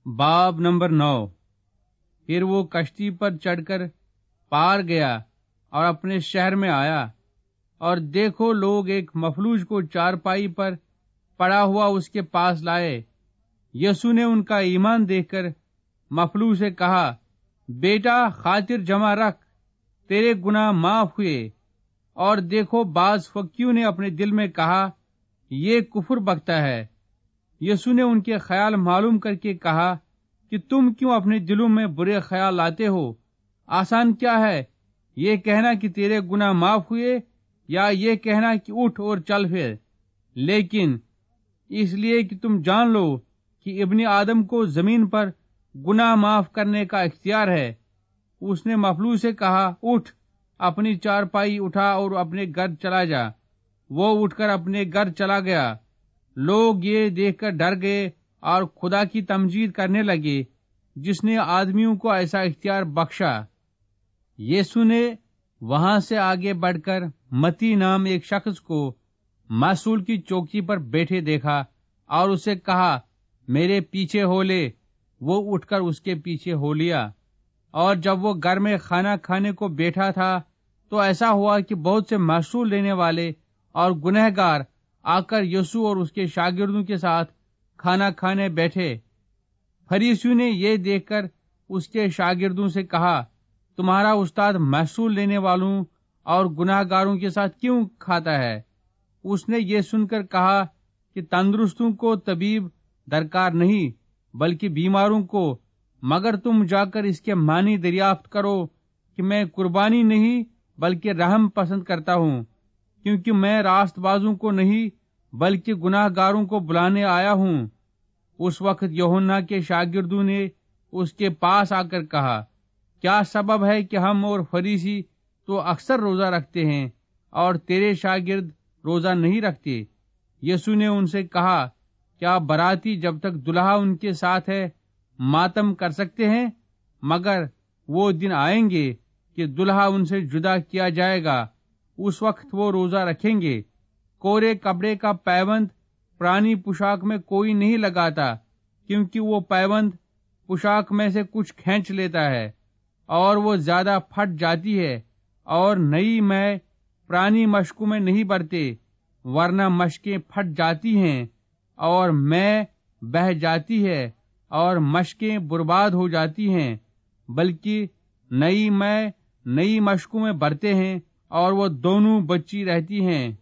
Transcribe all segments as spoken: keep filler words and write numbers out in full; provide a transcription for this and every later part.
باب نمبر نو۔ پھر وہ کشتی پر چڑھ کر پار گیا اور اپنے شہر میں آیا، اور دیکھو لوگ ایک مفلوج کو چارپائی پر پڑا ہوا اس کے پاس لائے۔ یسوع نے ان کا ایمان دیکھ کر مفلوج سے کہا، بیٹا خاطر جمع رکھ، تیرے گناہ معاف ہوئے۔ اور دیکھو بعض فقیوں نے اپنے دل میں کہا، یہ کفر بکتا ہے۔ یسوع نے ان کے خیال معلوم کر کے کہا کہ تم کیوں اپنے دلوں میں برے خیال لاتے ہو؟ آسان کیا ہے، یہ کہنا کہ تیرے گناہ معاف ہوئے، یا یہ کہنا کہ اٹھ اور چل پھر؟ لیکن اس لیے کہ تم جان لو کہ ابن آدم کو زمین پر گناہ معاف کرنے کا اختیار ہے۔ اس نے مفلوج سے کہا، اٹھ، اپنی چارپائی اٹھا اور اپنے گھر چلا جا۔ وہ اٹھ کر اپنے گھر چلا گیا۔ لوگ یہ دیکھ کر ڈر گئے اور خدا کی تمجید کرنے لگے جس نے آدمیوں کو ایسا اختیار بخشا۔ یسوع نے وہاں سے آگے بڑھ کر متی نام ایک شخص کو معسول کی چوکی پر بیٹھے دیکھا اور اسے کہا، میرے پیچھے ہو لے۔ وہ اٹھ کر اس کے پیچھے ہو لیا۔ اور جب وہ گھر میں کھانا کھانے کو بیٹھا تھا تو ایسا ہوا کہ بہت سے معسول لینے والے اور گنہگار آ کر یسوع اور اس کے شاگردوں کے ساتھ کھانا کھانے بیٹھے۔ فریسیوں نے یہ دیکھ کر اس کے شاگردوں سے کہا، تمہارا استاد معسول لینے والوں اور گناہ گاروں کے ساتھ کیوں کھاتا ہے؟ اس نے یہ سن کر کہا کہ تندرستوں کو طبیب درکار نہیں بلکہ بیماروں کو، مگر تم جا کر اس کے معنی دریافت کرو کہ میں قربانی نہیں بلکہ رحم پسند کرتا ہوں، کیونکہ میں راست بازوں کو نہیں بلکہ گناہ گاروں کو بلانے آیا ہوں۔ اس وقت یوحنا کے شاگردوں نے اس کے پاس آ کر کہا، کیا سبب ہے کہ ہم اور فریسی تو اکثر روزہ رکھتے ہیں اور تیرے شاگرد روزہ نہیں رکھتے؟ یسوع نے ان سے کہا، کیا باراتی جب تک دلہا ان کے ساتھ ہے ماتم کر سکتے ہیں؟ مگر وہ دن آئیں گے کہ دلہا ان سے جدا کیا جائے گا، اس وقت وہ روزہ رکھیں گے۔ کورے کپڑے کا پیوند پرانی پوشاک میں کوئی نہیں لگاتا، کیونکہ وہ پیوند پوشاک میں سے کچھ کھینچ لیتا ہے اور وہ زیادہ پھٹ جاتی ہے، اور نئی میں پرانی مشکوں میں نہیں بھرتے، ورنہ مشکیں پھٹ جاتی ہیں اور میں بہہ جاتی ہے اور مشکیں برباد ہو جاتی ہیں، بلکہ نئی میں نئی مشکوں میں بھرتے ہیں اور وہ دونوں بچی رہتی ہیں۔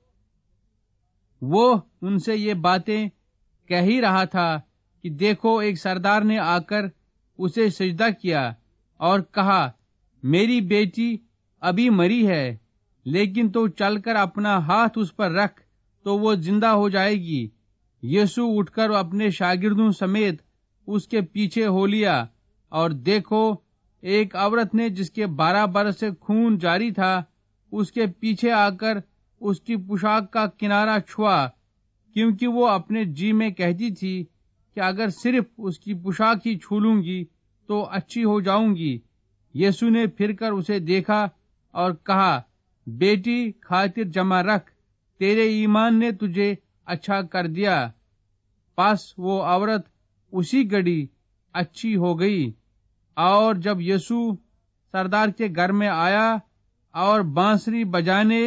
وہ ان سے یہ باتیں کہہ ہی رہا تھا کہ دیکھو ایک سردار نے آ کر اسے سجدہ کیا اور کہا، میری بیٹی ابھی مری ہے، لیکن تو چل کر اپنا ہاتھ اس پر رکھ تو وہ زندہ ہو جائے گی۔ یسوع اٹھ کر اپنے شاگردوں سمیت اس کے پیچھے ہو لیا، اور دیکھو ایک عورت نے جس کے بارہ برس سے خون جاری تھا اس کے پیچھے آ کر اس کی پوشاک کا کنارہ چھوا، کیونکہ وہ اپنے جی میں کہتی تھی کہ اگر صرف اس کی پوشاک ہی چھو لوں گی تو اچھی ہو جاؤں گی۔ یسوع نے پھر کر اسے دیکھا اور کہا، بیٹی خاطر جمع رکھ، تیرے ایمان نے تجھے اچھا کر دیا۔ پس وہ عورت اسی گھڑی اچھی ہو گئی۔ اور جب یسوع سردار کے گھر میں آیا اور بانسری بجانے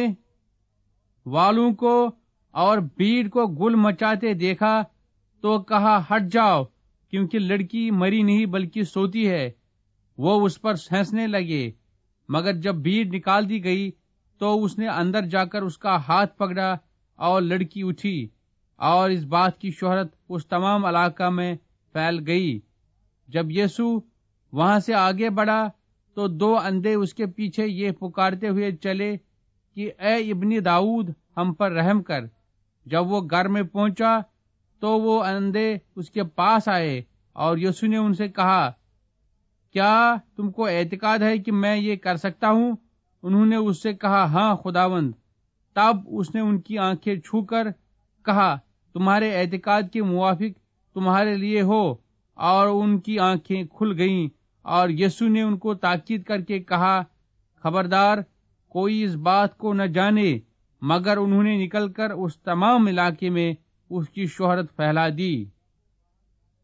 والوں کو اور بھیڑ کو گل مچاتے دیکھا تو کہا، ہٹ جاؤ، کیونکہ لڑکی مری نہیں بلکہ سوتی ہے۔ وہ اس پر ہنسنے لگے، مگر جب بھیڑ نکال دی گئی تو اس نے اندر جا کر اس کا ہاتھ پکڑا اور لڑکی اٹھی، اور اس بات کی شہرت اس تمام علاقہ میں پھیل گئی۔ جب یسوع وہاں سے آگے بڑھا تو دو اندھے اس کے پیچھے یہ پکارتے ہوئے چلے کہ اے ابن داؤد، ہم پر رحم کر۔ جب وہ گھر میں پہنچا تو وہ اندھے اس کے پاس آئے، اور یسوع نے ان سے کہا، کیا تم کو اعتقاد ہے کہ میں یہ کر سکتا ہوں؟ انہوں نے اس سے کہا، ہاں خداوند۔ تب اس نے ان کی آنکھیں چھو کر کہا، تمہارے اعتقاد کے موافق تمہارے لیے ہو، اور ان کی آنکھیں کھل گئیں۔ اور یسوع نے ان کو تاکید کر کے کہا، خبردار کوئی اس بات کو نہ جانے، مگر انہوں نے نکل کر اس تمام علاقے میں اس کی شہرت پھیلا دی۔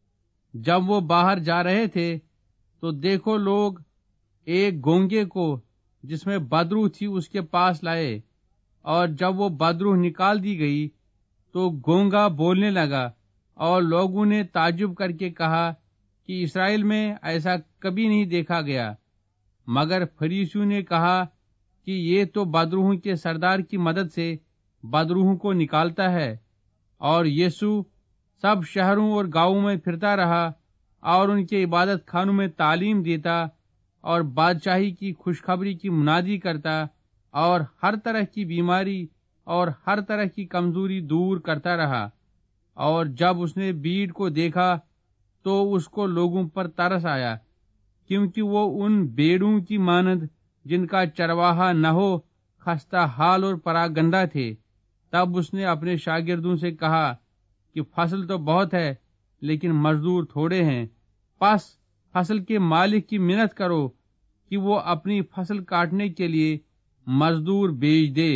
جب وہ باہر جا رہے تھے تو دیکھو لوگ ایک گونگے کو جس میں بدروح تھی اس کے پاس لائے، اور جب وہ بدروح نکال دی گئی تو گونگا بولنے لگا، اور لوگوں نے تعجب کر کے کہا کہ اسرائیل میں ایسا کبھی نہیں دیکھا گیا۔ مگر فریسیوں نے کہا کہ یہ تو بدروحوں کے سردار کی مدد سے بدروحوں کو نکالتا ہے۔ اور یسوع سب شہروں اور گاؤں میں پھرتا رہا اور ان کے عبادت خانوں میں تعلیم دیتا اور بادشاہی کی خوشخبری کی منادی کرتا اور ہر طرح کی بیماری اور ہر طرح کی کمزوری دور کرتا رہا۔ اور جب اس نے بھیڑ کو دیکھا تو اس کو لوگوں پر ترس آیا، کیونکہ وہ ان بھیڑوں کی مانند جن کا چرواہا نہ ہو خستہ حال اور پراگندہ تھے۔ تب اس نے اپنے شاگردوں سے کہا کہ فصل تو بہت ہے لیکن مزدور تھوڑے ہیں، پس فصل کے مالک کی منت کرو کہ وہ اپنی فصل کاٹنے کے لیے مزدور بھیج دے۔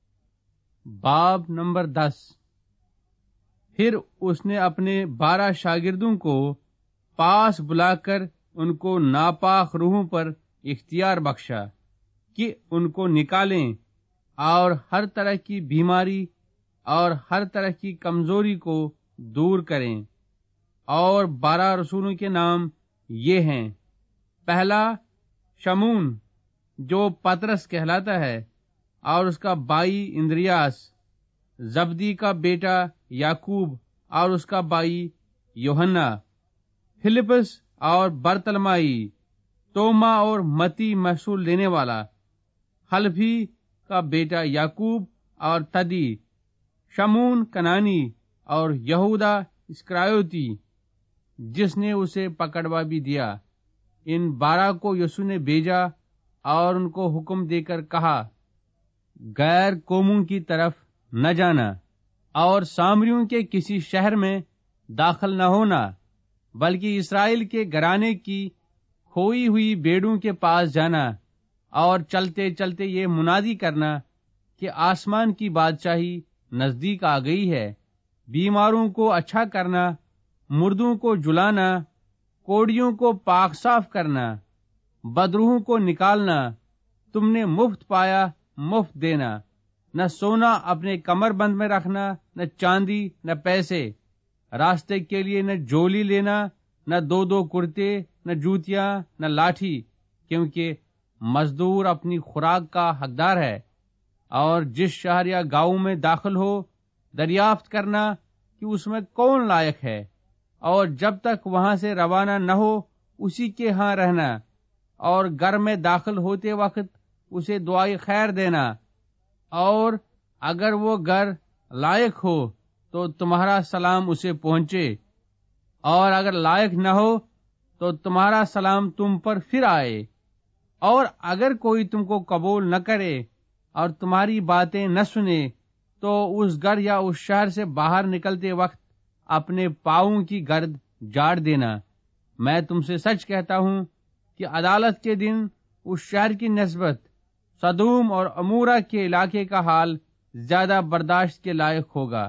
باب نمبر دس۔ پھر اس نے اپنے بارہ شاگردوں کو پاس بلا کر ان کو ناپاک روحوں پر اختیار بخشا کہ ان کو نکالیں اور ہر طرح کی بیماری اور ہر طرح کی کمزوری کو دور کریں۔ اور بارہ رسولوں کے نام یہ ہیں: پہلا شمون جو پترس کہلاتا ہے اور اس کا بھائی اندریاس، زبدی کا بیٹا یعقوب اور اس کا بھائی یوحنا، فلپس اور برتلمائی، توما اور متی محصول لینے والا، حلفی کا بیٹا یعقوب اور تدی، شمون کنانی اور یہودا اسکریوتی جس نے اسے پکڑوا بھی دیا۔ ان بارہ کو یسوع نے بھیجا اور ان کو حکم دے کر کہا، غیر قوموں کی طرف نہ جانا اور سامریوں کے کسی شہر میں داخل نہ ہونا، بلکہ اسرائیل کے گھرانے کی کھوئی ہوئی بھیڑوں کے پاس جانا اور چلتے چلتے یہ منادی کرنا کہ آسمان کی بادشاہی نزدیک آ گئی ہے۔ بیماروں کو اچھا کرنا، مردوں کو جلانا، کوڑیوں کو پاک صاف کرنا، بدروحوں کو نکالنا، تم نے مفت پایا مفت دینا، نہ سونا اپنے کمر بند میں رکھنا، نہ چاندی نہ پیسے، راستے کے لیے نہ جولی لینا، نہ دو دو کرتے، نہ جوتیاں، نہ لاٹھی، کیونکہ مزدور اپنی خوراک کا حقدار ہے۔ اور جس شہر یا گاؤں میں داخل ہو دریافت کرنا کہ اس میں کون لائق ہے، اور جب تک وہاں سے روانہ نہ ہو اسی کے ہاں رہنا، اور گھر میں داخل ہوتے وقت اسے دعائے خیر دینا، اور اگر وہ گھر لائق ہو تو تمہارا سلام اسے پہنچے، اور اگر لائق نہ ہو تو تمہارا سلام تم پر پھر آئے۔ اور اگر کوئی تم کو قبول نہ کرے اور تمہاری باتیں نہ سنے تو اس گھر یا اس شہر سے باہر نکلتے وقت اپنے پاؤں کی گرد جاڑ دینا۔ میں تم سے سچ کہتا ہوں کہ عدالت کے دن اس شہر کی نسبت سدوم اور عمورہ کے علاقے کا حال زیادہ برداشت کے لائق ہوگا۔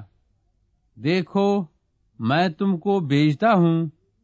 دیکھو میں تم کو بھیجتا ہوں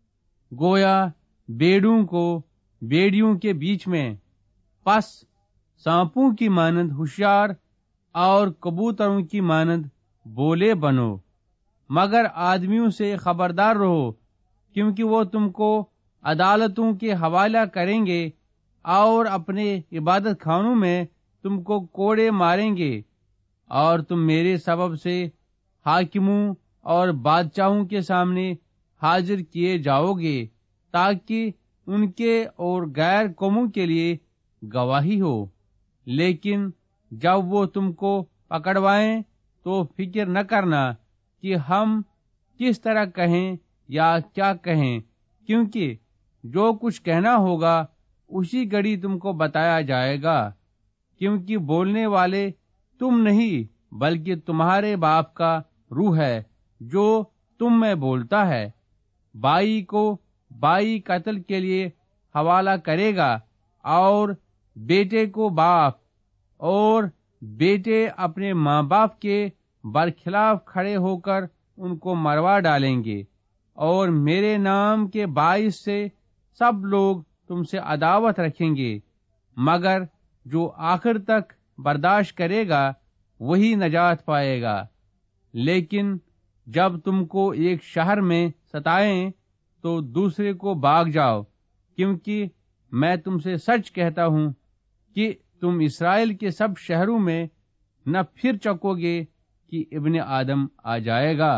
گویا بیڑوں کو بیڑیوں کے بیچ میں، پس سانپوں کی مانند ہوشیار اور کبوتروں کی مانند بولے بنو، مگر آدمیوں سے خبردار رہو، کیونکہ وہ تم کو عدالتوں کے حوالہ کریں گے اور اپنے عبادت خانوں میں تم کو کوڑے ماریں گے، اور تم میرے سبب سے حاکموں اور بادشاہوں کے سامنے حاضر کیے جاؤ گے، تاکہ ان کے اور غیر قوموں کے لیے گواہی ہو۔ لیکن جب وہ تم کو پکڑوائیں تو فکر نہ کرنا کہ ہم کس طرح کہیں یا کیا کہیں، کیونکہ جو کچھ کہنا ہوگا اسی گھڑی تم کو بتایا جائے گا، کیونکہ بولنے والے تم نہیں بلکہ تمہارے باپ کا روح ہے جو تم میں بولتا ہے۔ بھائی کو بھائی قتل کے لیے حوالہ کرے گا، اور بیٹے کو باپ، اور بیٹے اپنے ماں باپ کے برخلاف کھڑے ہو کر ان کو مروا ڈالیں گے۔ اور میرے نام کے باعث سے سب لوگ تم سے عداوت رکھیں گے، مگر جو آخر تک برداشت کرے گا وہی نجات پائے گا۔ لیکن جب تم کو ایک شہر میں ستائیں تو دوسرے کو بھاگ جاؤ، کیونکہ میں تم سے سچ کہتا ہوں کہ تم اسرائیل کے سب شہروں میں نہ پھر چکو گے کہ ابن آدم آ جائے گا۔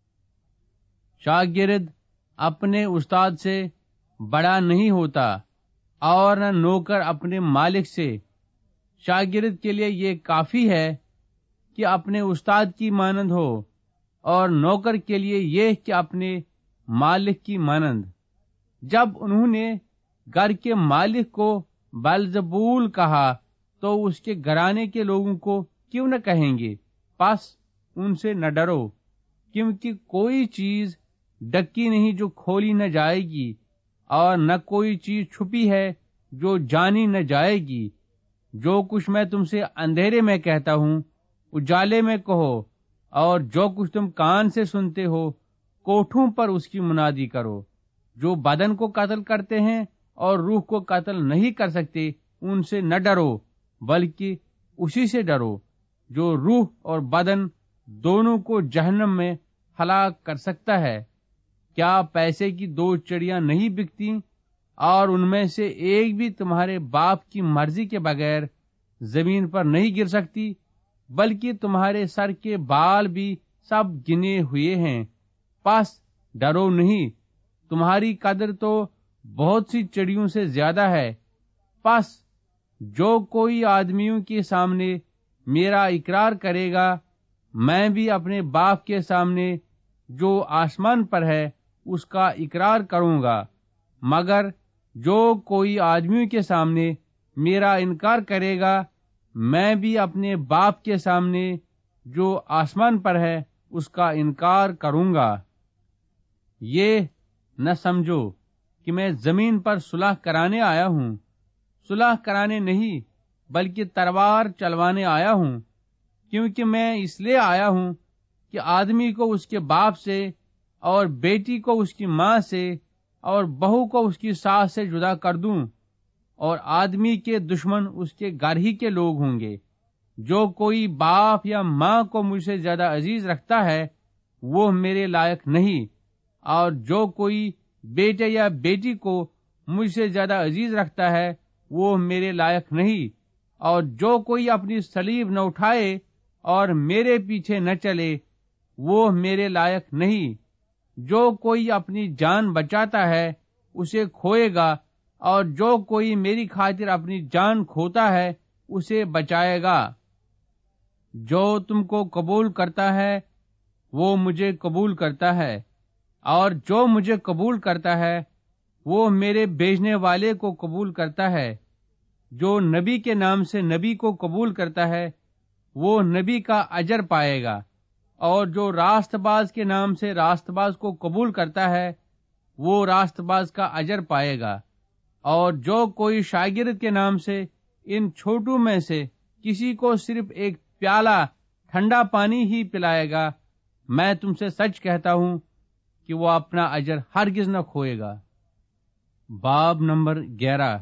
شاگرد اپنے استاد سے بڑا نہیں ہوتا اور نہ نوکر اپنے مالک سے۔ شاگرد کے لیے یہ کافی ہے کہ اپنے استاد کی مانند ہو، اور نوکر کے لیے یہ کہ اپنے مالک کی مانند۔ جب انہوں نے گھر کے مالک کو بلزبول کہا تو اس کے گھرانے کے لوگوں کو کیوں نہ کہیں گے؟ پس ان سے نہ ڈرو، کیونکہ کوئی چیز ڈکی نہیں جو کھولی نہ جائے گی، اور نہ کوئی چیز چھپی ہے جو جانی نہ جائے گی۔ جو کچھ میں تم سے اندھیرے میں کہتا ہوں اجالے میں کہو، اور جو کچھ تم کان سے سنتے ہو کوٹھوں پر اس کی منادی کرو۔ جو بدن کو قتل کرتے ہیں اور روح کو قتل نہیں کر سکتے ان سے نہ ڈرو، بلکہ اسی سے ڈرو جو روح اور بدن دونوں کو جہنم میں ہلاک کر سکتا ہے۔ کیا پیسے کی دو چڑیاں نہیں بکتی، اور ان میں سے ایک بھی تمہارے باپ کی مرضی کے بغیر زمین پر نہیں گر سکتی؟ بلکہ تمہارے سر کے بال بھی سب گنے ہوئے ہیں۔ پس ڈرو نہیں، تمہاری قدر تو بہت سی چڑیوں سے زیادہ ہے۔ پس جو کوئی آدمیوں کے سامنے میرا اقرار کرے گا، میں بھی اپنے باپ کے سامنے جو آسمان پر ہے اس کا اقرار کروں گا۔ مگر جو کوئی آدمیوں کے سامنے میرا انکار کرے گا، میں بھی اپنے باپ کے سامنے جو آسمان پر ہے اس کا انکار کروں گا۔ یہ نہ سمجھو کہ میں زمین پر صلح کرانے آیا ہوں، صلح کرانے نہیں بلکہ تلوار چلوانے آیا ہوں، کیونکہ میں اس لیے آیا ہوں کہ آدمی کو اس کے باپ سے، اور بیٹی کو اس کی ماں سے، اور بہو کو اس کی ساس سے جدا کر دوں، اور آدمی کے دشمن اس کے گھر ہی کے لوگ ہوں گے۔ جو کوئی باپ یا ماں کو مجھ سے زیادہ عزیز رکھتا ہے وہ میرے لائق نہیں، اور جو کوئی بیٹے یا بیٹی کو مجھ سے زیادہ عزیز رکھتا ہے وہ میرے لائق نہیں، اور جو کوئی اپنی صلیب نہ اٹھائے اور میرے پیچھے نہ چلے وہ میرے لائق نہیں۔ جو کوئی اپنی جان بچاتا ہے اسے کھوئے گا، اور جو کوئی میری خاطر اپنی جان کھوتا ہے اسے بچائے گا۔ جو تم کو قبول کرتا ہے وہ مجھے قبول کرتا ہے، اور جو مجھے قبول کرتا ہے وہ میرے بھیجنے والے کو قبول کرتا ہے۔ جو نبی کے نام سے نبی کو قبول کرتا ہے وہ نبی کا اجر پائے گا، اور جو راست باز کے نام سے راست باز کو قبول کرتا ہے وہ راست باز کا اجر پائے گا۔ اور جو کوئی شاگرد کے نام سے ان چھوٹوں میں سے کسی کو صرف ایک پیالہ ٹھنڈا پانی ہی پلائے گا، میں تم سے سچ کہتا ہوں کہ وہ اپنا اجر ہرگز نہ کھوئے گا۔ باب نمبر گیارہ۔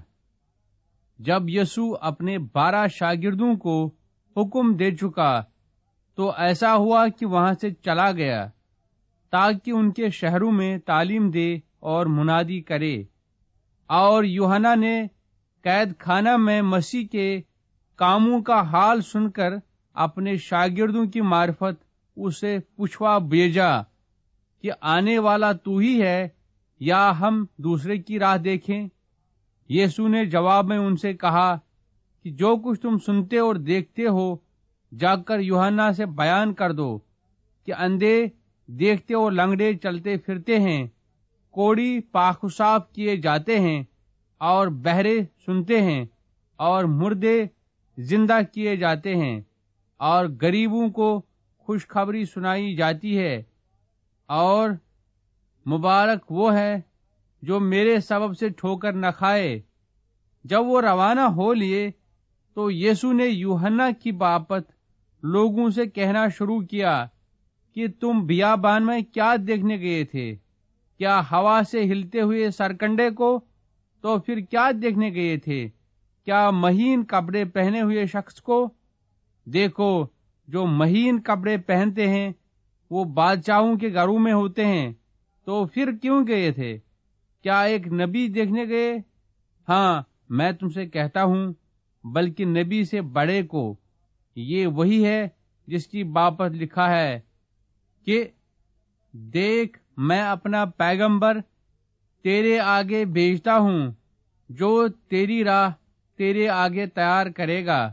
جب یسوع اپنے بارہ شاگردوں کو حکم دے چکا تو ایسا ہوا کہ وہاں سے چلا گیا تاکہ ان کے شہروں میں تعلیم دے اور منادی کرے۔ اور یوحنا نے قید خانہ میں مسیح کے کاموں کا حال سن کر اپنے شاگردوں کی معرفت اسے پوچھوا بھیجا کہ آنے والا تو ہی ہے یا ہم دوسرے کی راہ دیکھیں؟ یسوع نے جواب میں ان سے کہا کہ جو کچھ تم سنتے اور دیکھتے ہو جا کر یوحنا سے بیان کر دو کہ اندھے دیکھتے اور لنگڑے چلتے پھرتے ہیں، کوڑی پاک و صاف کیے جاتے ہیں، اور بہرے سنتے ہیں، اور مردے زندہ کیے جاتے ہیں، اور غریبوں کو خوشخبری سنائی جاتی ہے۔ اور مبارک وہ ہے جو میرے سبب سے ٹھوکر نہ کھائے۔ جب وہ روانہ ہو لیے تو یسوع نے یوحنا کی بابت لوگوں سے کہنا شروع کیا کہ تم بیابان میں کیا دیکھنے گئے تھے؟ کیا ہوا سے ہلتے ہوئے سرکنڈے کو؟ تو پھر کیا دیکھنے گئے تھے؟ کیا مہین کپڑے پہنے ہوئے شخص کو؟ دیکھو، جو مہین کپڑے پہنتے ہیں وہ بادشاہوں کے گھروں میں ہوتے ہیں۔ تو پھر کیوں گئے تھے؟ کیا ایک نبی دیکھنے گئے؟ ہاں، میں تم سے کہتا ہوں، بلکہ نبی سے بڑے کو۔ یہ وہی ہے جس کی بابت لکھا ہے کہ دیکھ، میں اپنا پیغمبر تیرے آگے بھیجتا ہوں، جو تیری راہ تیرے آگے تیار کرے گا۔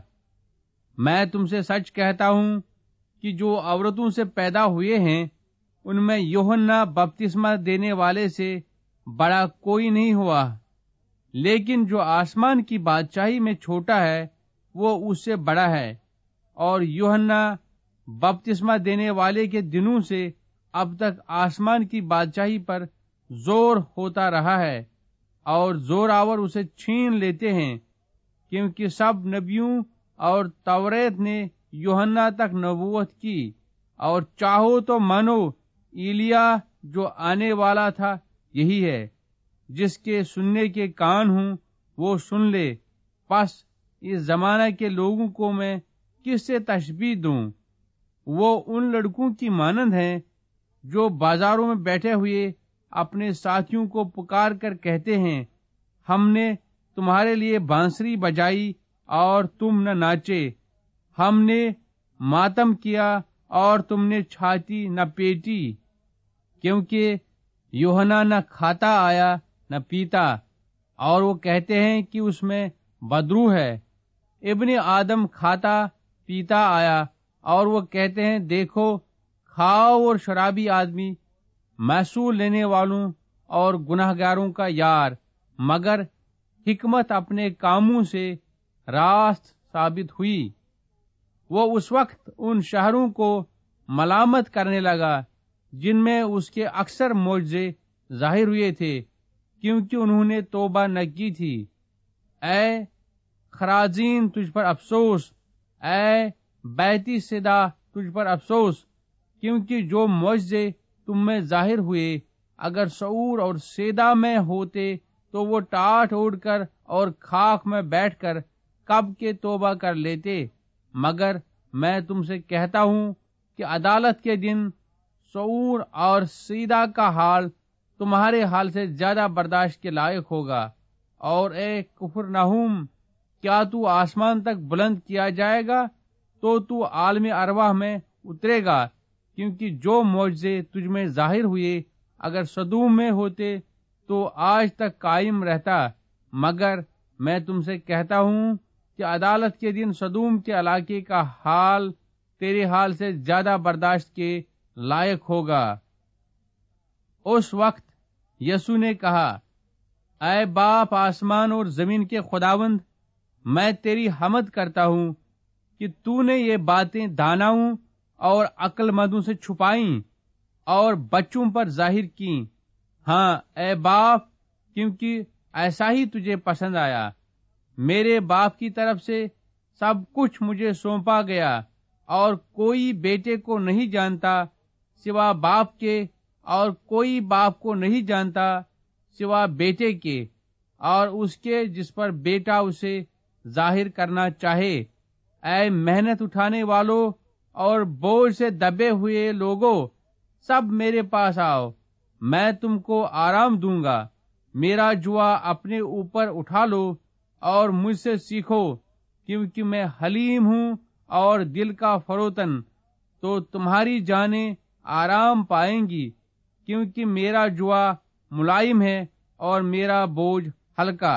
میں تم سے سچ کہتا ہوں کہ جو عورتوں سے پیدا ہوئے ہیں ان میں یوحنا بپتسمہ دینے والے سے بڑا کوئی نہیں ہوا، لیکن جو آسمان کی بادشاہی میں چھوٹا ہے وہ اس سے بڑا ہے۔ اور یوحنا بپتسمہ دینے والے کے دنوں سے اب تک آسمان کی بادشاہی پر زور ہوتا رہا ہے، اور زور آور اسے چھین لیتے ہیں، کیونکہ سب نبیوں اور توریت نے یوحنا تک نبوت کی۔ اور چاہو تو مانو ایلیا جو آنے والا تھا یہی ہے۔ جس کے سننے کے کان ہوں وہ سن لے۔ پس اس زمانہ کے لوگوں کو میں کس سے تشبیہ دوں؟ وہ ان لڑکوں کی مانند ہیں جو بازاروں میں بیٹھے ہوئے اپنے ساتھیوں کو پکار کر کہتے ہیں، ہم نے تمہارے لیے بانسری بجائی اور تم نہ ناچے، ہم نے ماتم کیا اور تم نے چھاتی نہ پیٹی۔ کیونکہ یوحنا نہ کھاتا آیا نہ پیتا، اور وہ کہتے ہیں کہ اس میں بدرو ہے۔ ابن آدم کھاتا پیتا آیا، اور وہ کہتے ہیں دیکھو کھاؤ اور شرابی آدمی، محصول لینے والوں اور گناہ گاروں کا یار، مگر حکمت اپنے کاموں سے راست ثابت ہوئی۔ وہ اس وقت ان شہروں کو ملامت کرنے لگا جن میں اس کے اکثر معجزے ظاہر ہوئے تھے، کیونکہ انہوں نے توبہ نہ کی تھی۔ اے خرازین تجھ پر افسوس، اے بیتی صدا تجھ پر افسوس، کیونکہ جو معجزے تم میں ظاہر ہوئے اگر سعور اور سیدا میں ہوتے تو وہ ٹاٹ اوڑھ کر اور خاک میں بیٹھ کر کب کے توبہ کر لیتے۔ مگر میں تم سے کہتا ہوں کہ عدالت کے دن سعور اور سیدا کا حال تمہارے حال سے زیادہ برداشت کے لائق ہوگا۔ اور اے کفرنہوم، کیا تو آسمان تک بلند کیا جائے گا؟ تو تو عالم ارواح میں اترے گا، کیونکہ جو معجزے تجھ میں ظاہر ہوئے اگر سدوم میں ہوتے تو آج تک قائم رہتا۔ مگر میں تم سے کہتا ہوں کہ عدالت کے دن سدوم کے علاقے کا حال تیرے حال سے زیادہ برداشت کے لائق ہوگا۔ اس وقت یسوع نے کہا، اے باپ آسمان اور زمین کے خداوند، میں تیری حمد کرتا ہوں کہ تو نے یہ باتیں داناؤں اور عقل مندوں سے چھپائیں اور بچوں پر ظاہر کیں۔ ہاں اے باپ، کیونکہ ایسا ہی تجھے پسند آیا۔ میرے باپ کی طرف سے سب کچھ مجھے سونپا گیا، اور کوئی بیٹے کو نہیں جانتا سوا باپ کے، اور کوئی باپ کو نہیں جانتا سوا بیٹے کے، اور اس کے جس پر بیٹا اسے ظاہر کرنا چاہے۔ اے محنت اٹھانے والوں اور بوجھ سے دبے ہوئے لوگوں، سب میرے پاس آؤ، میں تم کو آرام دوں گا۔ میرا جوا اپنے اوپر اٹھا لو اور مجھ سے سیکھو، کیونکہ میں حلیم ہوں اور دل کا فروتن، تو تمہاری جانیں آرام پائیں گی، کیونکہ میرا جوا ملائم ہے اور میرا بوجھ ہلکا۔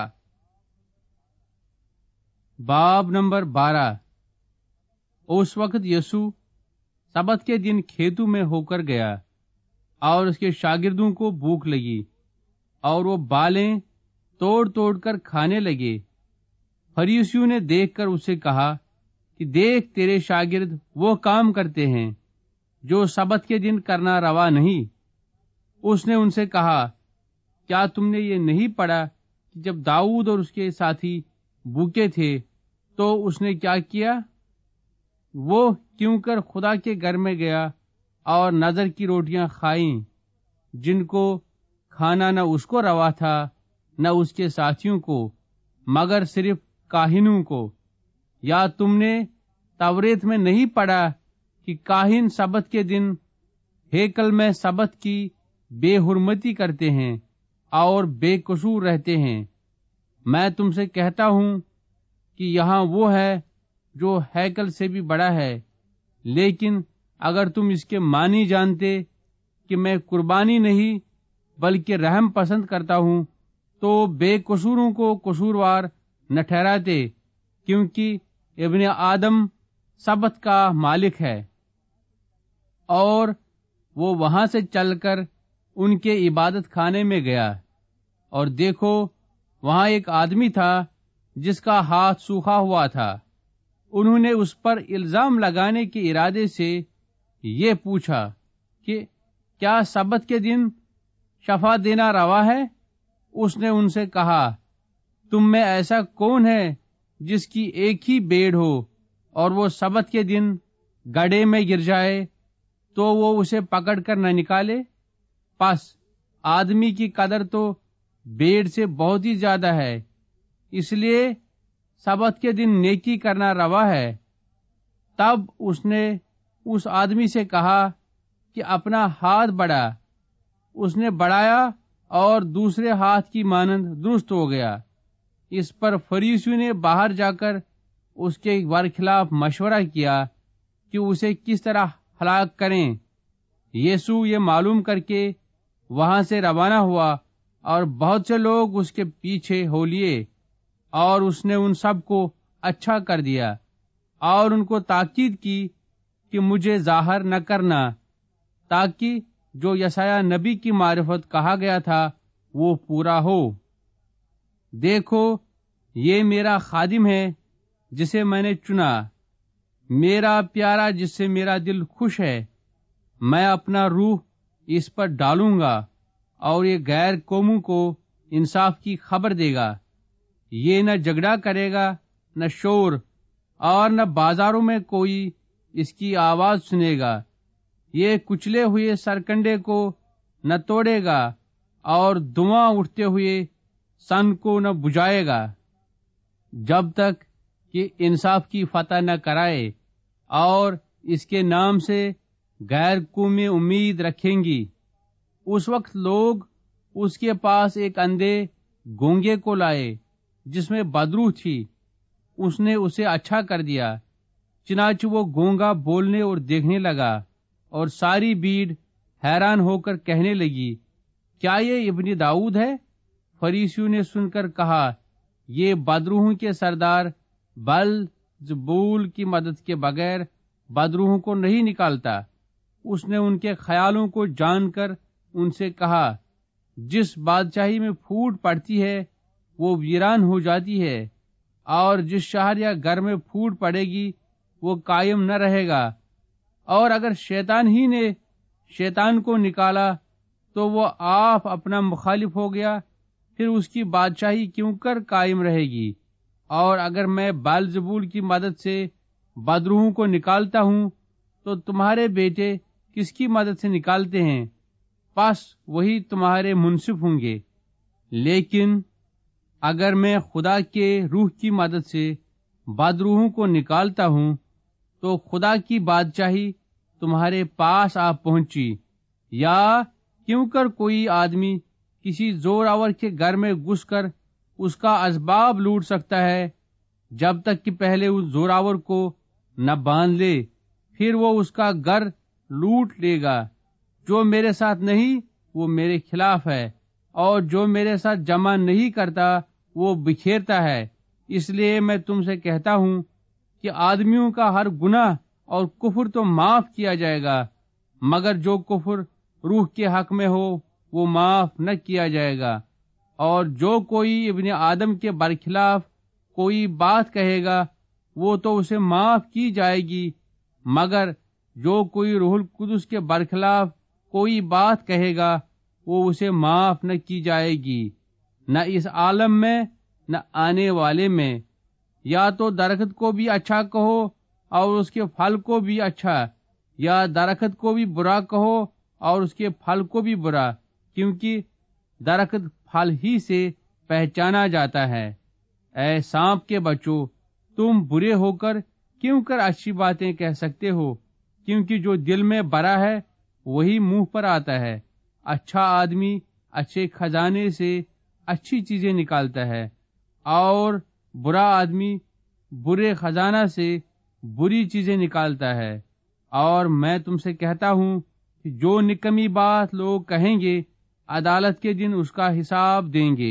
باب نمبر بارہ۔ اس وقت یسوع سبت کے دن کھیتوں میں ہو کر گیا، اور اس کے شاگردوں کو بھوک لگی، اور وہ بالیں توڑ توڑ کر کھانے لگے۔ فریسیوں نے دیکھ کر اسے کہا کہ دیکھ، تیرے شاگرد وہ کام کرتے ہیں جو سبت کے دن کرنا روا نہیں۔ اس نے ان سے کہا، کیا تم نے یہ نہیں پڑھا کہ جب داؤد اور اس کے ساتھی بھوکے تھے تو اس نے کیا کیا؟ وہ کیوں کر خدا کے گھر میں گیا اور نظر کی روٹیاں کھائیں، جن کو کھانا نہ اس کو روا تھا نہ اس کے ساتھیوں کو، مگر صرف کاہنوں کو۔ یا تم نے توریت میں نہیں پڑھا کہ کاہن سبت کے دن ہیکل میں سبت کی بے حرمتی کرتے ہیں اور بے قصور رہتے ہیں؟ میں تم سے کہتا ہوں کہ یہاں وہ ہے جو ہیکل سے بھی بڑا ہے۔ لیکن اگر تم اس کے معنی جانتے کہ میں قربانی نہیں بلکہ رحم پسند کرتا ہوں، تو بے قصوروں کو قصوروار نہ ٹھہراتے، کیونکہ ابن آدم سبت کا مالک ہے۔ اور وہ وہاں سے چل کر ان کے عبادت خانے میں گیا، اور دیکھو وہاں ایک آدمی تھا جس کا ہاتھ سوکھا ہوا تھا۔ انہوں نے اس پر الزام لگانے کے ارادے سے یہ پوچھا کہ کیا سبت کے دن شفا دینا روا ہے؟ اس نے ان سے کہا، تم میں ایسا کون ہے جس کی ایک ہی بھیڑ ہو اور وہ سبت کے دن گڑھے میں گر جائے تو وہ اسے پکڑ کر نہ نکالے؟ پس آدمی کی قدر تو بھیڑ سے بہت ہی زیادہ ہے، اس لیے سبت کے دن نیکی کرنا روا ہے۔ تب اس نے اس آدمی سے کہا کہ اپنا ہاتھ بڑھا۔ اس نے بڑھایا اور دوسرے ہاتھ کی مانند درست ہو گیا۔ اس پر فریسیوں نے باہر جا کر اس کے برخلاف مشورہ کیا کہ اسے کس طرح ہلاک کریں۔ یسوع یہ معلوم کر کے وہاں سے روانہ ہوا، اور بہت سے لوگ اس کے پیچھے ہو لیے، اور اس نے ان سب کو اچھا کر دیا اور ان کو تاکید کی کہ مجھے ظاہر نہ کرنا، تاکہ جو یسایہ نبی کی معرفت کہا گیا تھا وہ پورا ہو۔ دیکھو یہ میرا خادم ہے جسے میں نے چنا، میرا پیارا جس سے میرا دل خوش ہے۔ میں اپنا روح اس پر ڈالوں گا اور یہ غیر قوموں کو انصاف کی خبر دے گا۔ یہ نہ جھگڑا کرے گا، نہ شور، اور نہ بازاروں میں کوئی اس کی آواز سنے گا۔ یہ کچلے ہوئے سرکنڈے کو نہ توڑے گا، اور دھواں اٹھتے ہوئے سن کو نہ بجھائے گا، جب تک کہ انصاف کی فتح نہ کرائے۔ اور اس کے نام سے غیر قومیں امید رکھیں گی۔ اس وقت لوگ اس کے پاس ایک اندھے گونگے کو لائے جس میں بدروح تھی۔ اس نے اسے اچھا کر دیا، چنانچہ وہ گونگا بولنے اور دیکھنے لگا، اور ساری بھیڑ حیران ہو کر کہنے لگی، کیا یہ ابن داؤد ہے؟ فریسیوں نے سن کر کہا، یہ بدروحوں کے سردار بلزبول کی مدد کے بغیر بدروحوں کو نہیں نکالتا۔ اس نے ان کے خیالوں کو جان کر ان سے کہا، جس بادشاہی میں پھوٹ پڑتی ہے وہ ویران ہو جاتی ہے، اور جس شہر یا گھر میں پھوٹ پڑے گی وہ قائم نہ رہے گا۔ اور اگر شیطان ہی نے شیطان کو نکالا تو وہ آپ اپنا مخالف ہو گیا، پھر اس کی بادشاہی کیوں کر قائم رہے گی؟ اور اگر میں بلزبول کی مدد سے بدروحوں کو نکالتا ہوں تو تمہارے بیٹے کس کی مدد سے نکالتے ہیں؟ پس وہی تمہارے منصف ہوں گے۔ لیکن اگر میں خدا کے روح کی مدد سے بدروحوں کو نکالتا ہوں تو خدا کی بادشاہی تمہارے پاس آ پہنچی۔ یا کیوں کر کوئی آدمی کسی زور آور کے گھر میں گھس کر اس کا اسباب لوٹ سکتا ہے، جب تک کہ پہلے اس زور آور کو نہ باندھ لے، پھر وہ اس کا گھر لوٹ لے گا۔ جو میرے ساتھ نہیں وہ میرے خلاف ہے، اور جو میرے ساتھ جمع نہیں کرتا وہ بکھیرتا ہے۔ اس لیے میں تم سے کہتا ہوں کہ آدمیوں کا ہر گناہ اور کفر تو معاف کیا جائے گا، مگر جو کفر روح کے حق میں ہو وہ معاف نہ کیا جائے گا۔ اور جو کوئی ابن آدم کے برخلاف کوئی بات کہے گا وہ تو اسے معاف کی جائے گی، مگر جو کوئی روح القدس کے برخلاف کوئی بات کہے گا وہ اسے معاف نہ کی جائے گی، نہ اس عالم میں نہ آنے والے میں۔ یا تو درخت کو بھی اچھا کہو اور اس کے پھل کو بھی اچھا، یا درخت کو بھی برا کہو اور اس کے پھل کو بھی برا، کیونکہ درخت پھل ہی سے پہچانا جاتا ہے۔ اے سانپ کے بچوں، تم برے ہو کر کیوں کر اچھی باتیں کہہ سکتے ہو؟ کیونکہ جو دل میں بھرا ہے وہی منہ پر آتا ہے۔ اچھا آدمی اچھے خزانے سے اچھی چیزیں نکالتا ہے، اور برا آدمی برے خزانہ سے بری چیزیں نکالتا ہے۔ اور میں تم سے کہتا ہوں کہ جو نکمی بات لوگ کہیں گے، عدالت کے دن اس کا حساب دیں گے،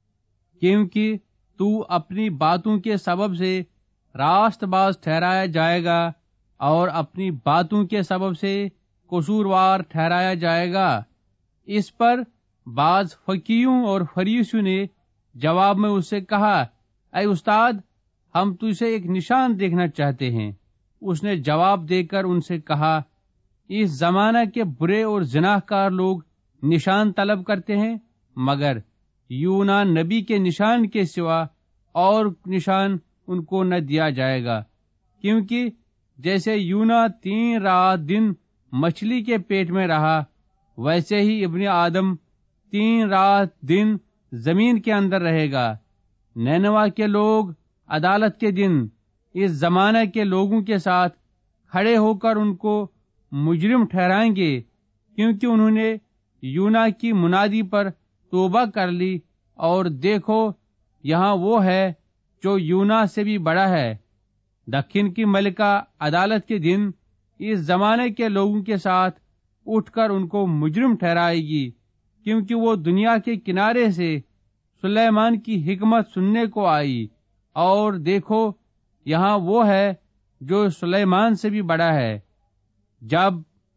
کیونکہ تو اپنی باتوں کے سبب سے راست باز ٹھہرایا جائے گا اور اپنی باتوں کے سبب سے قصوروار ٹھہرایا جائے گا۔ اس پر بعض فقیہوں اور فریسیوں نے جواب میں اس سے کہا، اے استاد، ہم تجھ سے ایک نشان دیکھنا چاہتے ہیں۔ اس نے جواب دے کر ان سے کہا، اس زمانہ کے برے اور زناہ کار لوگ نشان طلب کرتے ہیں، مگر یونا نبی کے نشان کے سوا اور نشان ان کو نہ دیا جائے گا، کیونکہ جیسے یونا تین رات دن مچھلی کے پیٹ میں رہا، ویسے ہی ابن آدم تین رات دن زمین کے اندر رہے گا۔ نینوا کے لوگ عدالت کے دن اس زمانے کے لوگوں کے ساتھ کھڑے ہو کر ان کو مجرم ٹھہرائیں گے، کیونکہ انہوں نے یونا کی منادی پر توبہ کر لی، اور دیکھو یہاں وہ ہے جو یونا سے بھی بڑا ہے۔ دکھن کی ملکہ عدالت کے دن اس زمانے کے لوگوں کے ساتھ اٹھ کر ان کو مجرم ٹھہرائے گی، کیونکہ وہ دنیا کے کنارے سے سلیمان کی حکمت سننے کو آئی، اور دیکھو یہاں وہ ہے جو سلیمان سے بھی بڑا ہے۔ جب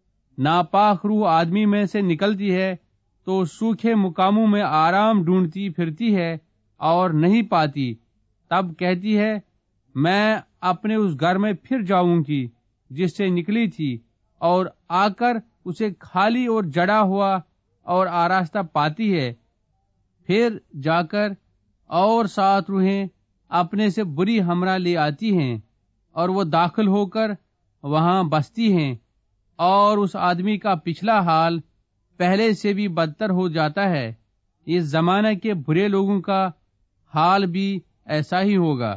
ناپاک روح آدمی میں سے نکلتی ہے تو سوکھے مقاموں میں آرام ڈھونڈتی پھرتی ہے اور نہیں پاتی، تب کہتی ہے، میں اپنے اس گھر میں پھر جاؤں گی جس سے نکلی تھی، اور آ کر اسے خالی اور جڑا ہوا اور آراستہ پاتی ہے۔ پھر جا کر اور سات روحیں اپنے سے بری ہمراہ لے آتی ہیں، اور وہ داخل ہو کر وہاں بستی ہیں، اور اس آدمی کا پچھلا حال پہلے سے بھی بدتر ہو جاتا ہے۔ اس زمانے کے برے لوگوں کا حال بھی ایسا ہی ہوگا۔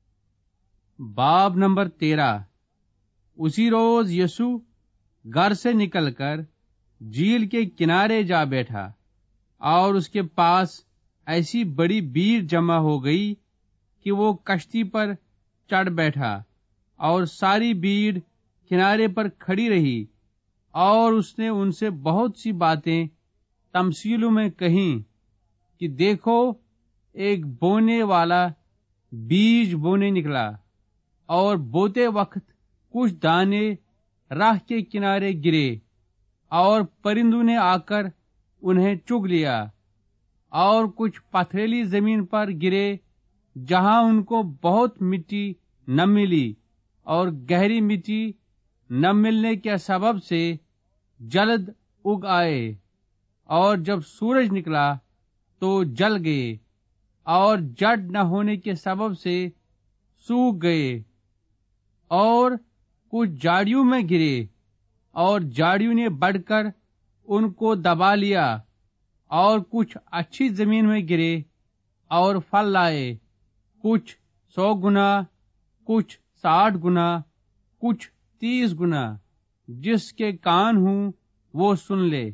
باب نمبر تیرہ۔ اسی روز یسوع گھر سے نکل کر جھیل کے کنارے جا بیٹھا، اور اس کے پاس ایسی بڑی بھیڑ جمع ہو گئی کہ وہ کشتی پر چڑھ بیٹھا، اور ساری بھیڑ کنارے پر کھڑی رہی، اور اس نے ان سے بہت سی باتیں تمثیلوں میں کہیں کہ دیکھو، ایک بونے والا بیج بونے نکلا، اور بوتے وقت کچھ دانے راہ کے کنارے گرے، اور پرندوں نے آ کر انہیں چگ لیا، اور کچھ پتھریلی زمین پر گرے جہاں ان کو بہت مٹی نہ ملی، اور گہری مٹی نہ ملنے کے سبب سے جلد اگ آئے، اور جب سورج نکلا تو جل گئے، اور جڑ نہ ہونے کے سبب سے سوکھ گئے۔ اور کچھ جھاڑیوں میں گرے، اور جھاڑیوں نے بڑھ کر ان کو دبا لیا، اور کچھ اچھی زمین میں گرے اور پھل لائے، کچھ سو گنا، کچھ ساٹھ گنا، کچھ تیس گنا۔ جس کے کان ہوں وہ سن لے۔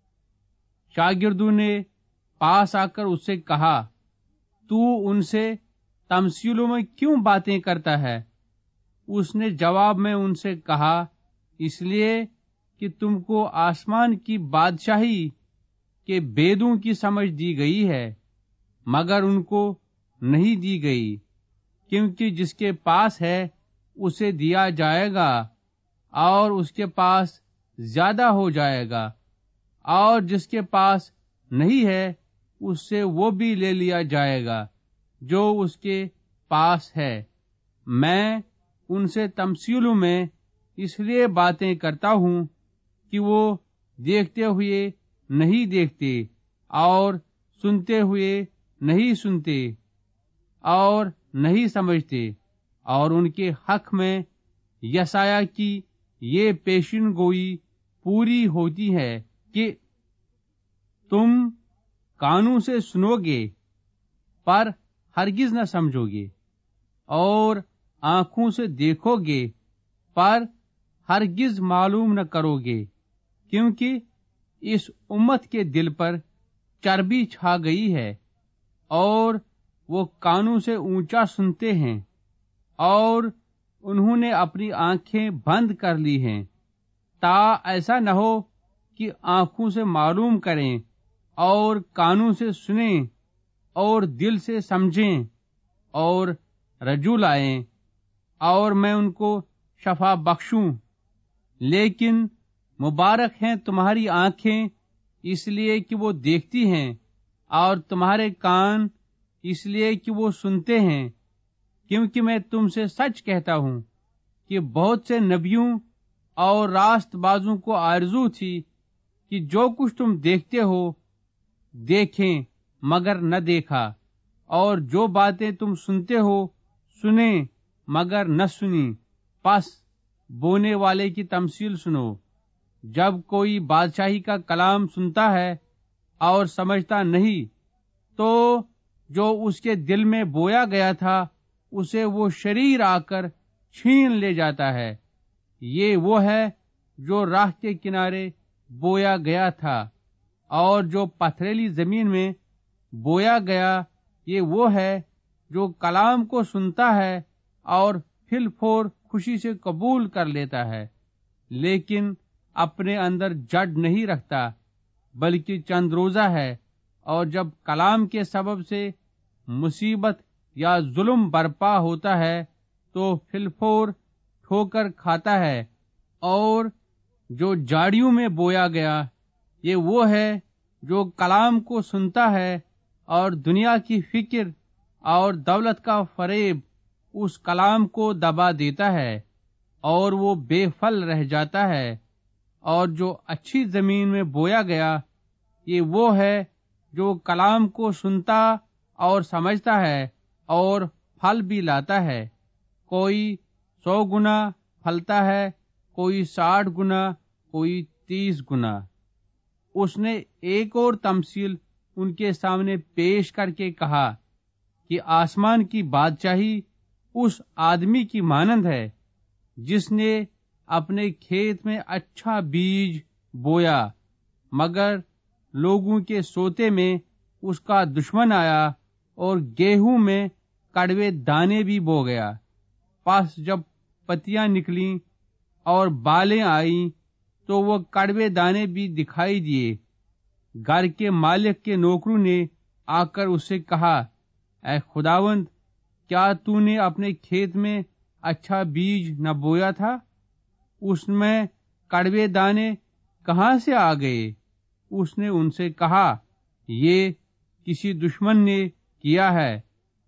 شاگردوں نے پاس آ کر اس سے کہا، تو ان سے تمثیلوں میں کیوں باتیں کرتا ہے؟ اس نے جواب میں ان سے کہا، اس لیے کہ تم کو آسمان کی بادشاہی کے بیدوں کی سمجھ دی گئی ہے، مگر ان کو نہیں دی گئی، کیونکہ جس کے پاس ہے اسے دیا جائے گا، اور اس کے پاس زیادہ ہو جائے گا، اور جس کے پاس نہیں ہے اس سے وہ بھی لے لیا جائے گا جو اس کے پاس ہے۔ میں ان سے تمثیلوں میں اس لیے باتیں کرتا ہوں کہ وہ دیکھتے ہوئے نہیں دیکھتے، اور سنتے ہوئے نہیں سنتے، اور نہیں سمجھتے۔ اور ان کے حق میں یسایہ کی یہ پیشن گوئی پوری ہوتی ہے کہ تم کانوں سے سنو گے پر ہرگز نہ سمجھو گے، اور آنکھوں سے دیکھو گے پر ہرگز معلوم نہ کرو گے، کیونکہ اس امت کے دل پر چربی چھا گئی ہے، اور وہ کانوں سے اونچا سنتے ہیں، اور انہوں نے اپنی آنکھیں بند کر لی ہیں، تا ایسا نہ ہو کہ آنکھوں سے معلوم کریں اور کانوں سے سنیں اور دل سے سمجھیں اور رجوع لائیں اور میں ان کو شفا بخشوں۔ لیکن مبارک ہیں تمہاری آنکھیں اس لیے کہ وہ دیکھتی ہیں، اور تمہارے کان اس لیے کہ وہ سنتے ہیں، کیونکہ میں تم سے سچ کہتا ہوں کہ بہت سے نبیوں اور راست بازوں کو آرزو تھی کہ جو کچھ تم دیکھتے ہو دیکھیں مگر نہ دیکھا، اور جو باتیں تم سنتے ہو سنیں مگر نہ سنی۔ پس بونے والے کی تمثیل سنو۔ جب کوئی بادشاہی کا کلام سنتا ہے اور سمجھتا نہیں، تو جو اس کے دل میں بویا گیا تھا اسے وہ شریر آ کر چھین لے جاتا ہے۔ یہ وہ ہے جو راہ کے کنارے بویا گیا تھا، اور جو پتھریلی زمین میں بویا گیا یہ وہ ہے جو کلام کو سنتا ہے اور پھل پھور خوشی سے قبول کر لیتا ہے، لیکن اپنے اندر جڑ نہیں رکھتا بلکہ چند روزہ ہے، اور جب کلام کے سبب سے مصیبت یا ظلم برپا ہوتا ہے تو پھل پھور ٹھوکر کھاتا ہے۔ اور جو جاڑیوں میں بویا گیا یہ وہ ہے جو کلام کو سنتا ہے، اور دنیا کی فکر اور دولت کا فریب اس کلام کو دبا دیتا ہے اور وہ بے پھل رہ جاتا ہے۔ اور جو اچھی زمین میں بویا گیا یہ وہ ہے جو کلام کو سنتا اور سمجھتا ہے اور پھل بھی لاتا ہے، کوئی سو گنا پھلتا ہے، کوئی ساٹھ گنا، کوئی تیس گنا۔ اس نے ایک اور تمثیل ان کے سامنے پیش کر کے کہا کہ آسمان کی بادشاہی اس آدمی کی مانند ہے جس نے اپنے کھیت میں اچھا بیج بویا، مگر لوگوں کے سوتے میں اس کا دشمن آیا اور گیہوں میں کڑوے دانے بھی بو گیا۔ پس جب پتیاں نکلیں اور بالیں آئیں تو وہ کڑوے دانے بھی دکھائی دیے۔ گھر کے مالک کے نوکروں نے آ کر اس سے کہا، اے خداوند، کیا تو نے اپنے کھیت میں اچھا بیج نہ بویا تھا؟ اس میں کڑوے دانے کہاں سے آ گئے؟ اس نے ان سے کہا، یہ کسی دشمن نے کیا ہے۔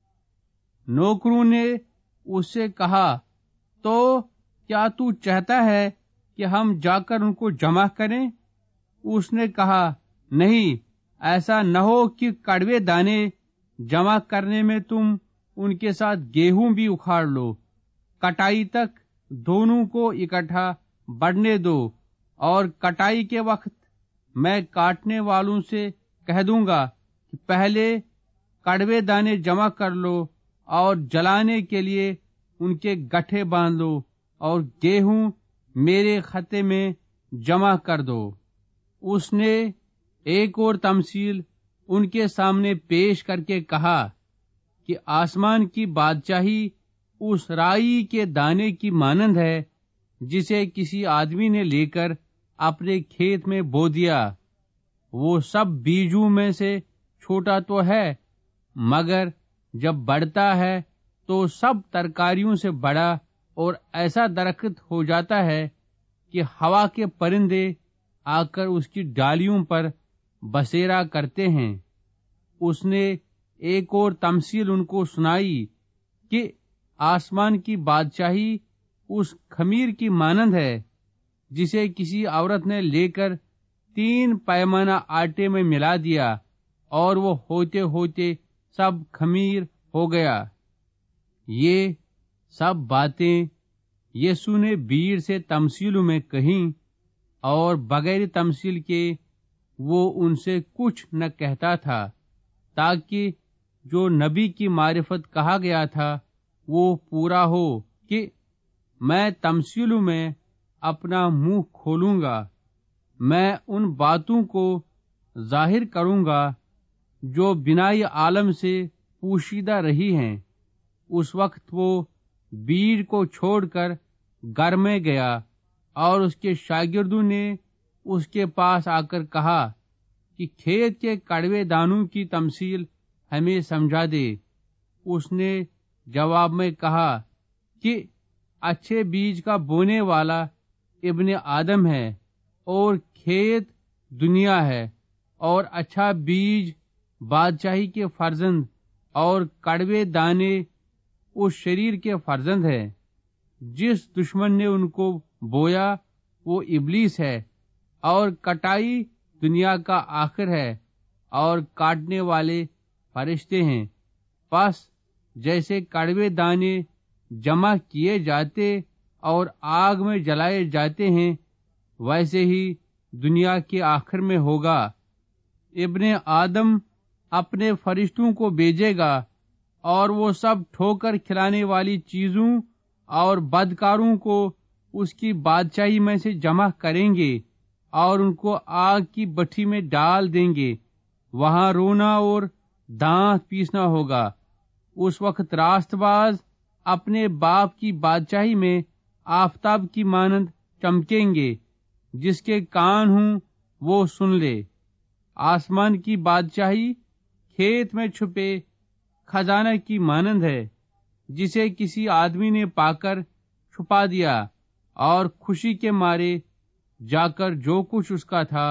نوکروں نے اس سے کہا، تو کیا تو چاہتا ہے کہ ہم جا کر ان کو جمع کریں؟ اس نے کہا، نہیں، ایسا نہ ہو کہ کڑوے دانے جمع کرنے میں تم ان کے ساتھ گیہوں بھی اکھاڑ لو۔ کٹائی تک دونوں کو اکٹھا بڑھنے دو، اور کٹائی کے وقت میں کاٹنے والوں سے کہہ دوں گا کہ پہلے کڑوے دانے جمع کر لو اور جلانے کے لیے ان کے گٹھے باندھ لو، اور گیہوں میرے خطے میں جمع کر دو۔ اس نے ایک اور تمثیل ان کے سامنے پیش کر کے کہا کہ آسمان کی بادشاہی اس رائی کے دانے کی مانند ہے جسے کسی آدمی نے لے کر اپنے کھیت میں بو دیا۔ وہ سب بیجوں میں سے چھوٹا تو ہے، مگر جب بڑھتا ہے تو سب ترکاریوں سے بڑا اور ایسا درخت ہو جاتا ہے کہ ہوا کے پرندے آ کر اس کی ڈالیوں پر بسیرا کرتے ہیں۔ اس نے ایک اور تمثیل ان کو سنائی کہ آسمان کی بادشاہی اس خمیر کی مانند ہے جسے کسی عورت نے لے کر تین پیمانہ آٹے میں ملا دیا، اور وہ ہوتے ہوتے سب خمیر ہو گیا۔ یہ سب باتیں یسوع نے بھیڑ سے تمثیلوں میں کہیں، اور بغیر تمثیل کے وہ ان سے کچھ نہ کہتا تھا، تاکہ جو نبی کی معرفت کہا گیا تھا وہ پورا ہو کہ میں تمثیلوں میں اپنا منہ کھولوں گا، میں ان باتوں کو ظاہر کروں گا جو بنائے عالم سے پوشیدہ رہی ہیں۔ اس وقت وہ بیج کو چھوڑ کر گھر میں گیا، اور اس کے شاگردوں نے اس کے پاس آ کر کہا کہ کھیت کے کڑوے دانوں کی تمثیل ہمیں سمجھا دے۔ اس نے جواب میں کہا کہ اچھے بیج کا بونے والا ابن آدم ہے، اور کھیت دنیا ہے، اور اچھا بیج بادشاہی کے فرزند، اور کڑوے دانے اس شریر کے فرزند ہے۔ جس دشمن نے ان کو بویا وہ ابلیس ہے، اور کٹائی دنیا کا آخر ہے، اور کاٹنے والے فرشتے ہیں۔ پس جیسے کڑوے دانے جمع کیے جاتے اور آگ میں جلائے جاتے ہیں، ویسے ہی دنیا کے آخر میں ہوگا۔ ابن آدم اپنے فرشتوں کو بھیجے گا، اور وہ سب ٹھوکر کھلانے والی چیزوں اور بدکاروں کو اس کی بادشاہی میں سے جمع کریں گے، اور ان کو آگ کی بھٹی میں ڈال دیں گے۔ وہاں رونا اور دانت پیسنا ہوگا۔ اس وقت راست باز اپنے باپ کی بادشاہی میں آفتاب کی مانند چمکیں گے۔ جس کے کان ہوں وہ سن لے۔ آسمان کی بادشاہی کھیت میں چھپے خزانہ کی مانند ہے، جسے کسی آدمی نے پا کر چھپا دیا، اور خوشی کے مارے جا کر جو کچھ اس کا تھا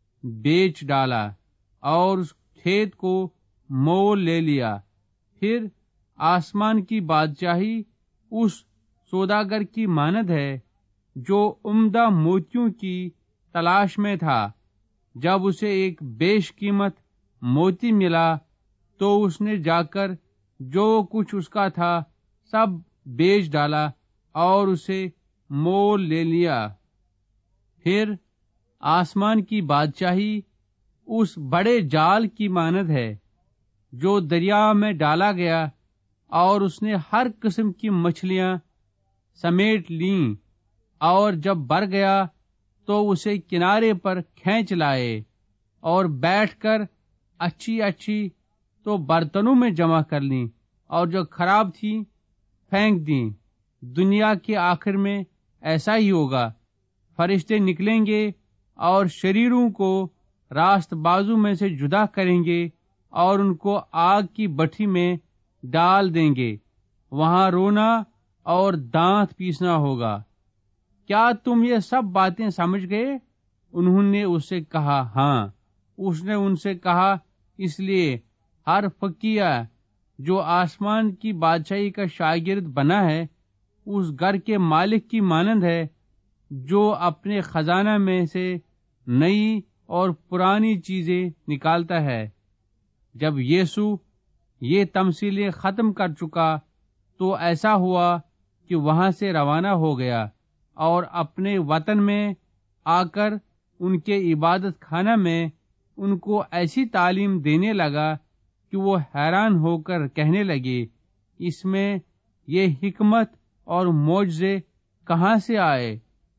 بیچ ڈالا، اور اس کھیت کو مول لے لیا۔ پھر آسمان کی بادشاہی اس سوداگر کی مانند ہے جو عمدہ موتیوں کی تلاش میں تھا۔ جب اسے ایک بیش قیمت موتی ملا تو اس نے جا کر جو کچھ اس کا تھا سب بیچ ڈالا اور اسے مول لے لیا۔ پھر آسمان کی بادشاہی اس بڑے جال کی مانند ہے جو دریا میں ڈالا گیا، اور اس نے ہر قسم کی مچھلیاں سمیٹ لیں، اور جب بھر گیا تو اسے کنارے پر کھینچ لائے، اور بیٹھ کر اچھی اچھی تو برتنوں میں جمع کر لیں، اور جو خراب تھی پھینک دیں۔ دنیا کے آخر میں ایسا ہی ہوگا۔ فرشتے نکلیں گے اور شریروں کو راست بازو میں سے جدا کریں گے، اور ان کو آگ کی بھٹی میں ڈال دیں گے۔ وہاں رونا اور دانت پیسنا ہوگا۔ کیا تم یہ سب باتیں سمجھ گئے؟ انہوں نے اس سے کہا، ہاں۔ اس نے ان سے کہا، اس لیے ہر فقیہ جو آسمان کی بادشاہی کا شاگرد بنا ہے اس گھر کے مالک کی مانند ہے، جو اپنے خزانہ میں سے نئی اور پرانی چیزیں نکالتا ہے۔ جب یسوع یہ تمثیلیں ختم کر چکا تو ایسا ہوا کہ وہاں سے روانہ ہو گیا، اور اپنے وطن میں آ کر ان کے عبادت خانہ میں ان کو ایسی تعلیم دینے لگا کہ وہ حیران ہو کر کہنے لگے، اس میں یہ حکمت اور معجزے کہاں سے آئے؟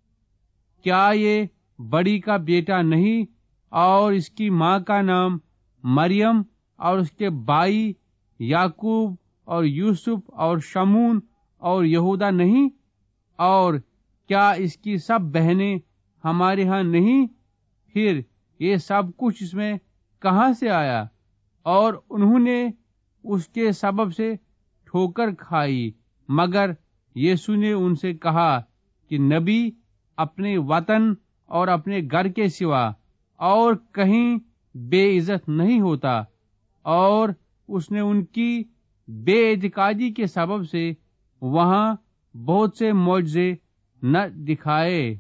کیا یہ بڑی کا بیٹا نہیں، اور اس کی ماں کا نام مریم، اور اس کے بھائی یعقوب اور یوسف اور شمون اور یہودا نہیں؟ اور کیا اس کی سب بہنیں ہمارے ہاں نہیں؟ پھر یہ سب کچھ اس میں کہاں سے آیا؟ اور انہوں نے اس کے سبب سے ٹھوکر کھائی۔ مگر یسوع نے ان سے کہا کہ نبی اپنے وطن اور اپنے گھر کے سوا اور کہیں بے عزت نہیں ہوتا، اور اس نے ان کی بے اعتقادی کے سبب سے وہاں بہت سے معجزے نہ دکھائے۔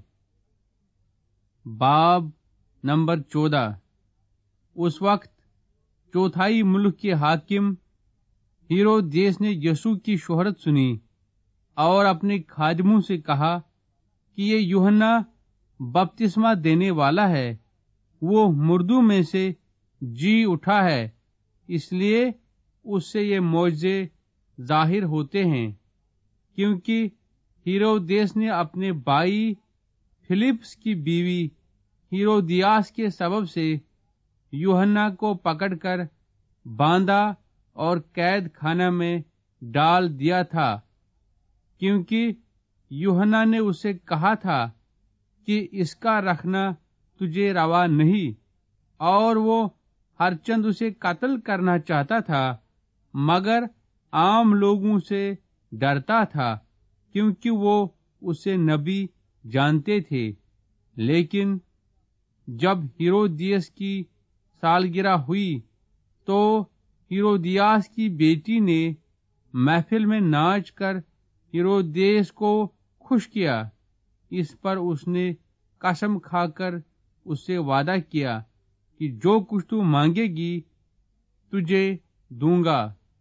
باب نمبر چودہ۔ اس وقت چوتھائی ملک کے حاکم ہیرودیس نے یسوع کی شہرت سنی، اور اپنے خادموں سے کہا کہ یہ یوحنا بپتسمہ دینے والا ہے، وہ مردوں میں سے جی اٹھا ہے، اس لیے اس سے یہ معجزے ظاہر ہوتے ہیں، کیونکہ ہیرودیس نے اپنے بھائی فلپس کی بیوی ہیرودیاس کے سبب سے یوحنا کو پکڑ کر باندھا اور قید خانہ میں ڈال دیا تھا، کیونکہ یوحنا نے اسے کہا تھا کہ اس کا رکھنا تجھے روا نہیں، اور وہ ہر چند اسے قتل کرنا چاہتا تھا، مگر عام لوگوں سے ڈرتا تھا کیونکہ وہ اسے نبی جانتے تھے۔ لیکن جب ہیرودیس کی سالگرہ ہوئی تو ہیرودیاس کی بیٹی نے محفل میں ناچ کر ہیرودیس کو خوش کیا۔ اس پر اس نے قسم کھا کر اس سے وعدہ کیا کہ جو کچھ تو مانگے گی تجھے دوں گا۔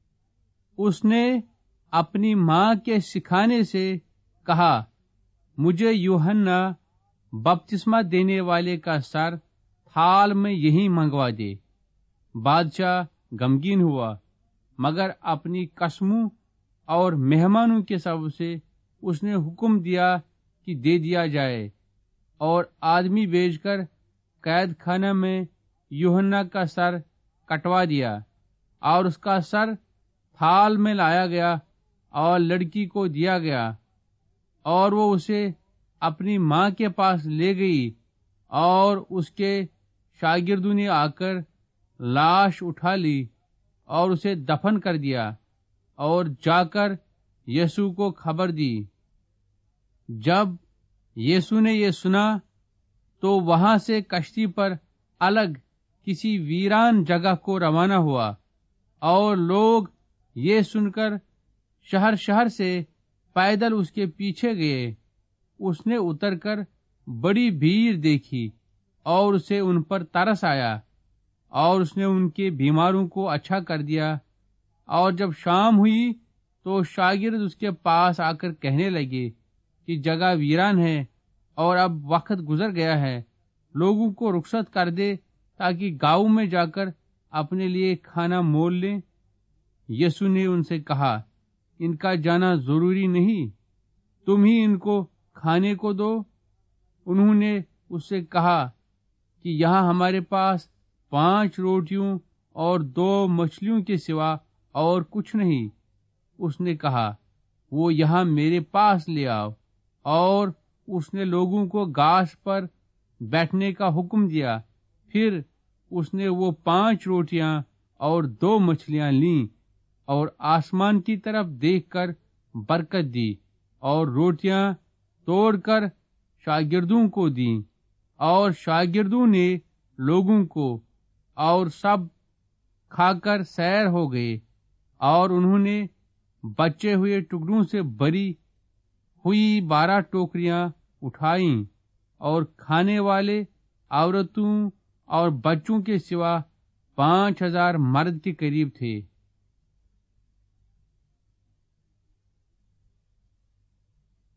اس نے اپنی ماں کے سکھانے سے کہا، مجھے یوحنا بپتسمہ دینے والے کا سر تھال میں یہیں منگوا دے۔ بادشاہ غمگین ہوا، مگر اپنی قسموں اور مہمانوں کے سبب سے اس نے حکم دیا کہ دے دیا جائے، اور آدمی بھیج کر قید خانہ میں یوحنا کا سر کٹوا دیا، اور اس کا سر تھال میں لایا گیا اور لڑکی کو دیا گیا، اور وہ اسے اپنی ماں کے پاس لے گئی، اور اس کے شاگردوں نے آ کر لاش اٹھا لی اور اسے دفن کر دیا، اور جا کر یسوع کو خبر دی۔ جب یسوع نے یہ سنا تو وہاں سے کشتی پر الگ کسی ویران جگہ کو روانہ ہوا، اور لوگ یہ سن کر شہر شہر سے پیدل اس کے پیچھے گئے۔ اس نے اتر کر بڑی بھیڑ دیکھی اور اسے ان پر ترس آیا، اور اس نے ان کے بیماروں کو اچھا کر دیا۔ اور جب شام ہوئی تو شاگرد اس کے پاس آ کر کہنے لگے کہ جگہ ویران ہے اور اب وقت گزر گیا ہے، لوگوں کو رخصت کر دے تاکہ گاؤں میں جا کر اپنے لیے کھانا مول لیں۔ یسوع نے ان سے کہا، ان کا جانا ضروری نہیں، تم ہی ان کو کھانے کو دو۔ انہوں نے اس سے کہا کہ یہاں ہمارے پاس پانچ روٹیوں اور دو مچھلیوں کے سوا اور کچھ نہیں۔ اس نے کہا، وہ یہاں میرے پاس لے آؤ، اور اس نے لوگوں کو گھاس پر بیٹھنے کا حکم دیا۔ پھر اس نے وہ پانچ روٹیاں اور دو مچھلیاں لیں، اور آسمان کی طرف دیکھ کر برکت دی، اور روٹیاں توڑ کر شاگردوں کو دیں، اور شاگردوں نے لوگوں کو، اور سب کھا کر سیر ہو گئے۔ اور انہوں نے بچے ہوئے ٹکڑوں سے بھری ہوئی بارہ ٹوکریاں اٹھائیں، اور کھانے والے عورتوں اور بچوں کے سوا پانچ ہزار مرد کے قریب تھے۔